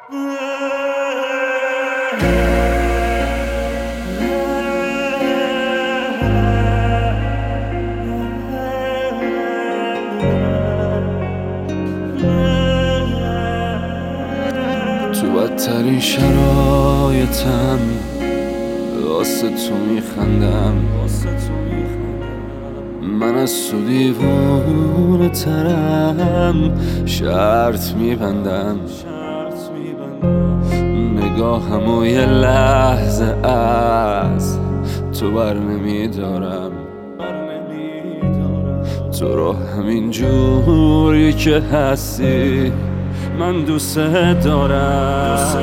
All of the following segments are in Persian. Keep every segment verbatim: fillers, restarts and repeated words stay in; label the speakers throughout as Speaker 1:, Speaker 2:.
Speaker 1: تو بدترین شرایطم واسه تو میخندم، من از تو دیوونه ترم، شرط میبندم نگاهمو یه لحظه از تو بر نمیدارم، تو رو همین جوری که هستی من دوست دارم.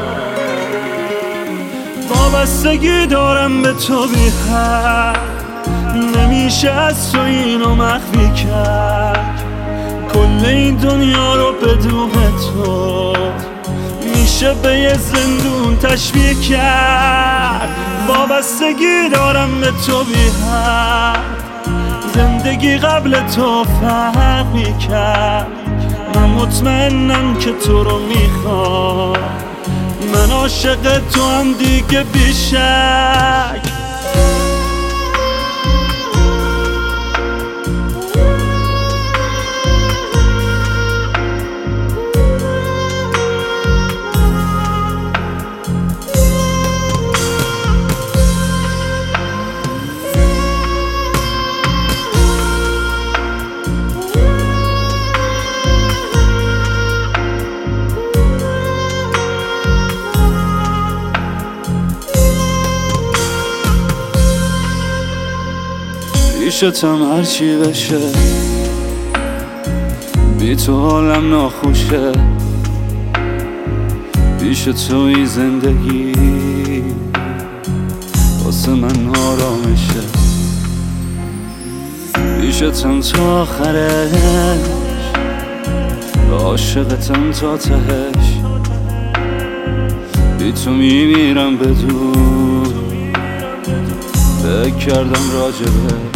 Speaker 1: وابستگی دارم به تو بی حد، نمیشه از تو اینو مخفی کرد، کل این دنیا رو بدون تو میشه به یه زندون تشبیه کرد. وابستگی دارم به تو بی حد، زندگی قبل تو فرق میکرد، من مطمئنم که تو رو میخوام، من عاشق تو هم دیگه بیشک. پیشتم هرچی بشه، بی تو حالم ناخوشه، پیش توی زندگی واسه من آرامشه، پیشتم تا آخرش، عاشقتم تا تهش، بی تو میمیرم بدون فکر کردم راجبه.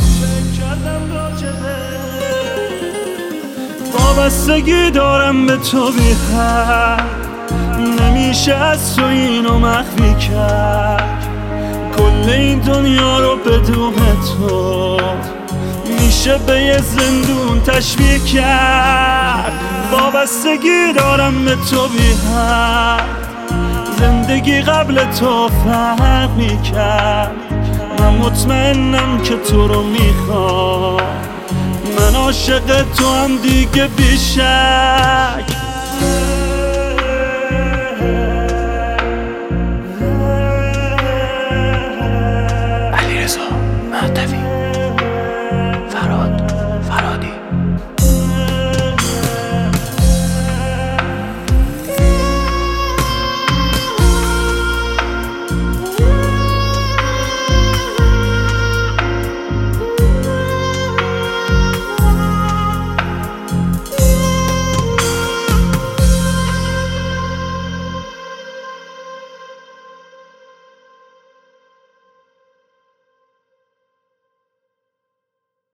Speaker 1: وابستگی دارم به تو بی حد، نمیشه از تو اینو مخفی کرد، کل این دنیا رو بدون تو میشه به یه زندون تشبیه کرد. وابستگی دارم به تو بی حد، زندگی قبل تو فرق میکرد، من مطمئنم که تو رو میخوام، من عاشق تو هم دیگه بیشک.